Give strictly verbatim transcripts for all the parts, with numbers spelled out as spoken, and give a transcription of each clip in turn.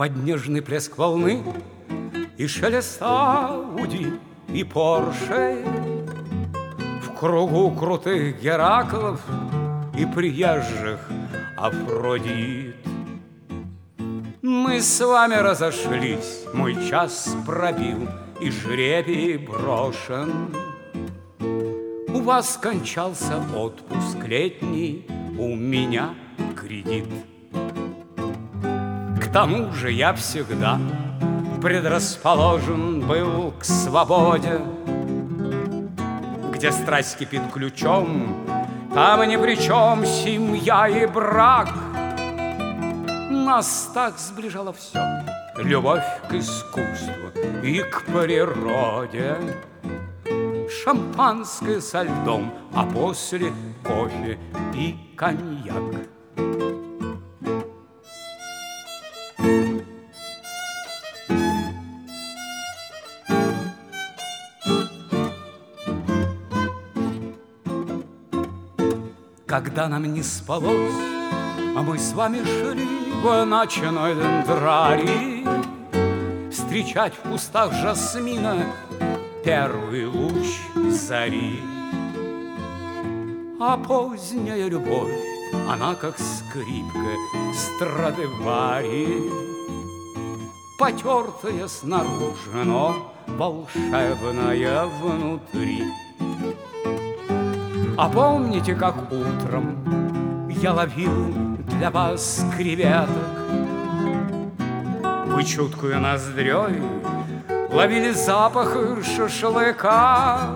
под нежный плеск волны и шелест Ауди и Порше, в кругу крутых Гераклов и приезжих Афродит. Мы с вами разошлись, мой час пробил и жребий брошен. У вас кончался отпуск летний, у меня кредит. К тому же я всегда предрасположен был к свободе. Где страсть кипит ключом, там ни при чем семья и брак. Нас так сближало все: любовь к искусству и к природе. Шампанское со льдом, а после кофе и коньяк. Когда нам не спалось, а мы с вами шли в ночной дендрарий встречать в кустах жасмина первый луч зари. А поздняя любовь, она как скрипка Страдивари, потертая снаружи, но волшебная внутри. А помните, как утром я ловил для вас креветок? Вы чуткую ноздрёй ловили запах шашлыка.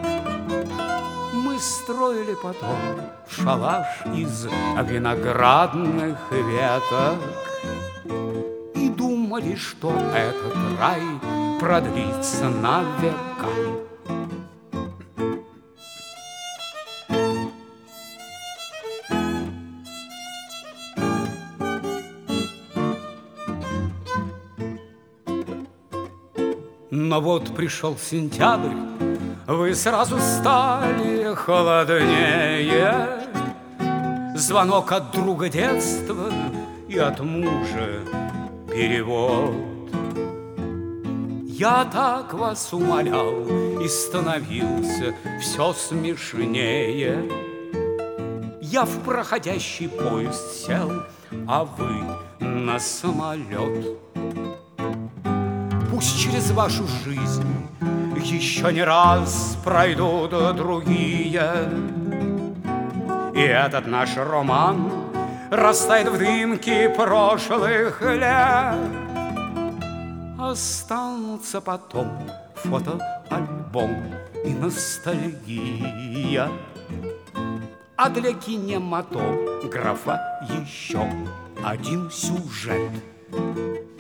Мы строили потом шалаш из виноградных веток и думали, что этот рай продлится на века. Но вот пришел сентябрь, вы сразу стали холоднее. Звонок от друга детства и от мужа перевод. Я так вас умолял и становился все смешнее. Я в проходящий поезд сел, а вы на самолет. Пусть через вашу жизнь еще не раз пройдут другие, и этот наш роман растает в дымке прошлых лет. Останутся потом фотоальбом и ностальгия, а для кинематографа еще один сюжет.